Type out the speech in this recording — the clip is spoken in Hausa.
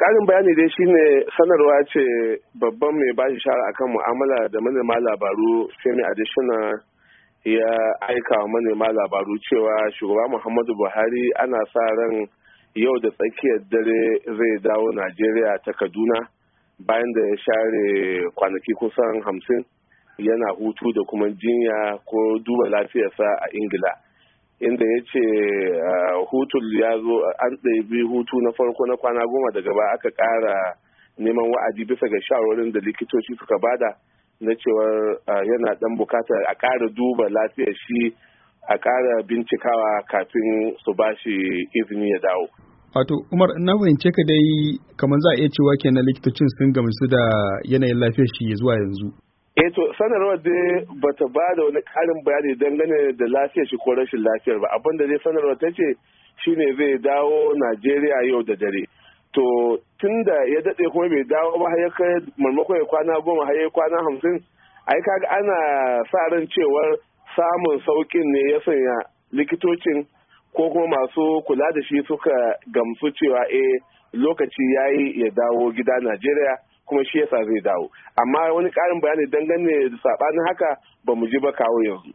karin bayani dai shine sanarwa ce babban mai bashi shara akan mu'amala da manema labaru Femi Adesina ya aika wa manema labaru cewa shugaba Muhammadu Buhari ana sa ran yau da tsakiyar dare zai dawo Najeriya ta Kaduna bayan da ya share kwanaki kusan 50 yana hutu da kuma jinya ko duba lafiyarsa a Ingila. Inda ya ce hutun ya zo an ɗabi hutu na farko na kwana 10 daga baya aka ƙara neman wa'adi bisa ga shawarorin da likitoci suka bada na cewar yana ɗan bukatar a ƙara duba lafiyar shi a ƙara bincikawa kafin su ba shi izini ya dawo. Wato Umar, na fahimce ka dai kamar za a iya cewa kenan likitocin sun gamsu da yanayin lafiyar shi zuwa yanzu. To sanarwar dai bata ba da wani karin bayani dangane da lafiyar shi ko rashin lafiyar ba. Abin da dai sanarwar ta ce shine zai dawo Najeriya yau da dare. To tunda ya dade kuma bai dawo ba har ya kai marmakon ya kwana 10 har ya kwana 50, ai kaga ana sa ran cewar samun saukin ne ya sanya likitocin ko kuma masu kula da shi suka gamsu cewa lokaci yayi ya dawo gida Najeriya. Kuma shi yasa zai dawo, amma wani ƙarin bayani dangane da saɓanin haka ba mu ji ba kawo yanzu.